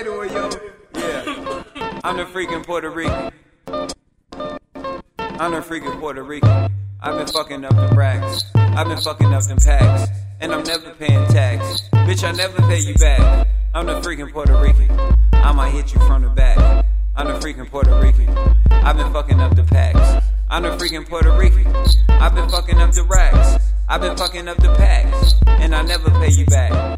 right away, yo. Yeah. I'm the freaking Puerto Rican. I'm the freaking Puerto Rican. I've been fucking up the racks. I've been fucking up them packs. And I'm never paying tax. Bitch, I never pay you back. I'm the freaking Puerto Rican. I might hit you from the back. I'm the freaking Puerto Rican. I've been fucking up the packs. I'm the freaking Puerto Rican. I've been fucking up the racks. I've been fucking up the packs. And I never pay you back.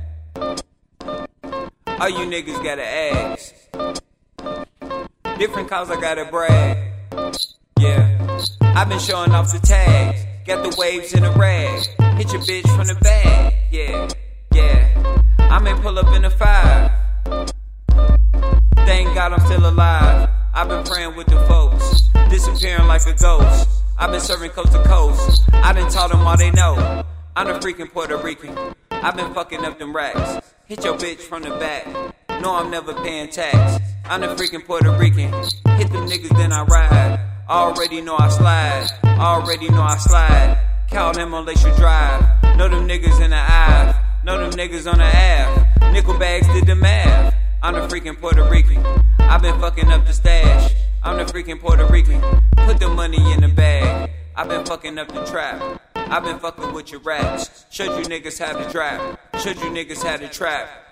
All you niggas gotta ask. Different cause I gotta brag. Yeah. I've been showing off the tags. Got the waves in a rag. Hit your bitch from the back. Yeah. Yeah. I may pull up in a 5. Thank God I'm still alive. I've been praying with the folks. Disappearing like a ghost. I've been serving coast to coast. I done taught them all they know. I'm the freaking Puerto Rican. I've been fucking up them racks. Hit your bitch from the back. No, I'm never paying tax. I'm the freaking Puerto Rican. Hit them niggas, then I ride. Already know I slide. Already know I slide. Call them on Lakeshore Drive. Know them niggas in the eye. Know them niggas on the Ave. Nickel bags did the math. I'm the freaking Puerto Rican. I've been fucking up the stash. I'm the freaking Puerto Rican. Put the money in the bag. I've been fucking up the trap. I've been fucking with your raps. Showed you niggas how to trap. Showed you niggas how to trap.